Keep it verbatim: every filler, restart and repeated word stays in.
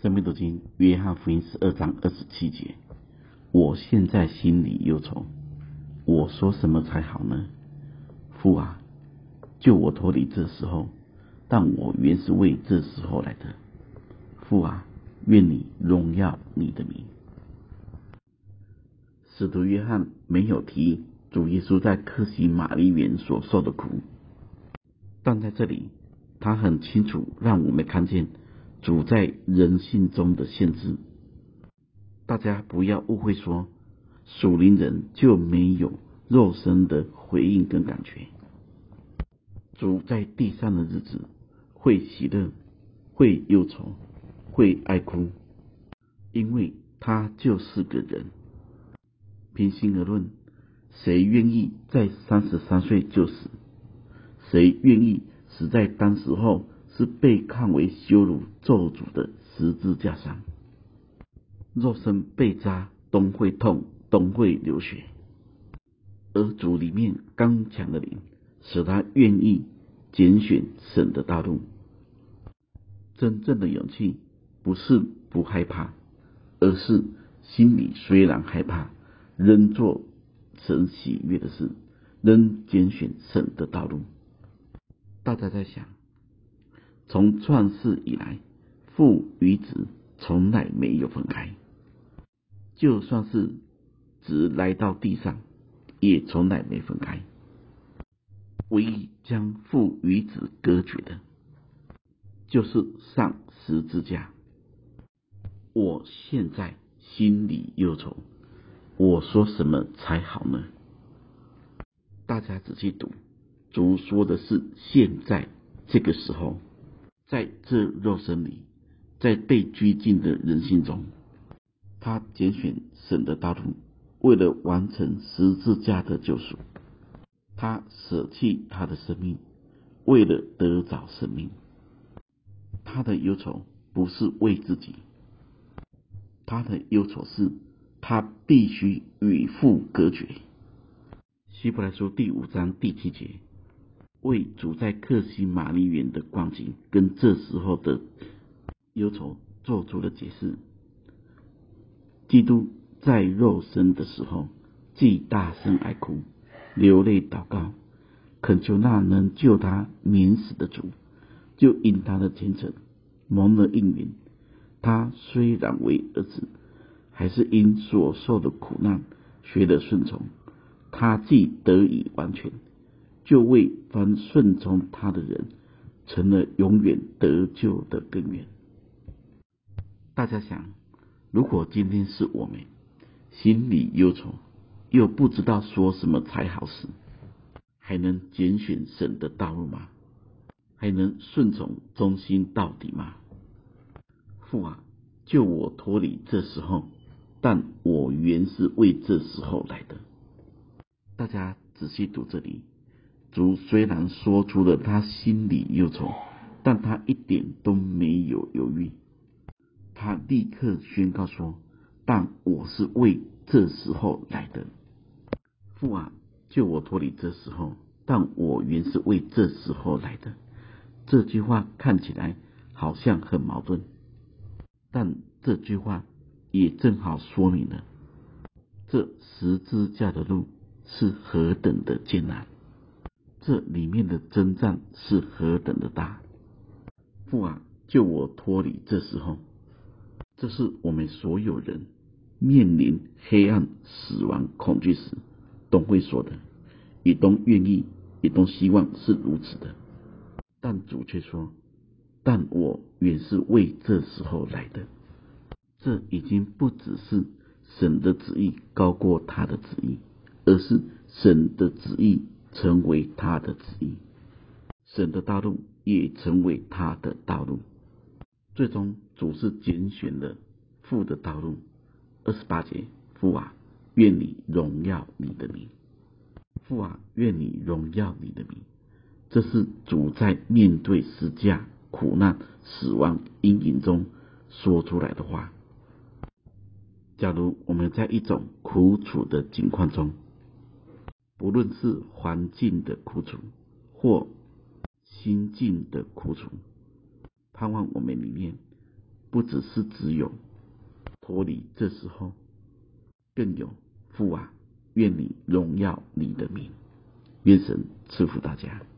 生命读经约翰福音十二章二十七节，我现在心里忧愁，我说什么才好呢？父啊，救我脱离这时候，但我原是为这时候来的。父啊，愿你荣耀你的名。使徒约翰没有提主耶稣在客西马尼园所受的苦，但在这里他很清楚让我们看见主在人性中的限制。大家不要误会说属灵人就没有肉身的回应跟感觉。主在地上的日子会喜乐，会忧愁，会哀哭，因为他就是个人。平心而论，谁愿意在三十三岁就死？谁愿意死在当时候是被看为羞辱咒诅的十字架上？肉身被扎，都会痛，都会流血，而主里面刚强的灵使他愿意拣选神的道路。真正的勇气不是不害怕，而是心里虽然害怕，仍做神喜悦的事，仍拣选神的道路。大家在想，从创世以来，父与子从来没有分开，就算是子来到地上，也从来没分开。唯一将父与子隔绝的，就是上十字架。我现在心里忧愁，我说什么才好呢？大家仔细读，主说的是现在这个时候，在这肉身里，在被拘禁的人性中，他拣选神的道路，为了完成十字架的救赎，他舍弃他的生命，为了得着生命。他的忧愁不是为自己，他的忧愁是他必须与父隔绝。希伯来书第五章第七节，为主在客西马尼园的光景跟这时候的忧愁做出了解释。基督在肉身的时候，既大声哀哭，流泪祷告，恳求那能救他免死的主，就因他的虔诚蒙了应允。他虽然为儿子，还是因所受的苦难学了顺从。他既得以完全，就为凡顺从他的人成了永远得救的根源。大家想，如果今天是我们心里忧愁，又不知道说什么才好时，还能拣选神的道路吗？还能顺从忠心到底吗？父啊，救我脱离这时候，但我原是为这时候来的。大家仔细读这里，主虽然说出了他心里忧愁，但他一点都没有犹豫。他立刻宣告说，但我是为这时候来的。父啊，救我脱离这时候，但我原是为这时候来的。这句话看起来好像很矛盾，但这句话也正好说明了这十字架的路是何等的艰难，这里面的征战是何等的大。父啊，救我脱离这时候，这是我们所有人面临黑暗、死亡、恐惧时都会说的，也都愿意，也都希望是如此的。但主却说，但我原是为这时候来的。这已经不只是神的旨意高过他的旨意，而是神的旨意成为他的旨意，神的道路也成为他的道路。最终主是拣选了父的道路。二十八节，父啊，愿你荣耀你的名。父啊，愿你荣耀你的名。这是主在面对十字架、苦难、死亡、阴影中说出来的话。假如我们在一种苦楚的境况中，不论是环境的苦楚或心境的苦楚，盼望我们里面不只是只有脱离，这时候更有父啊，愿你荣耀你的名。愿神赐福大家。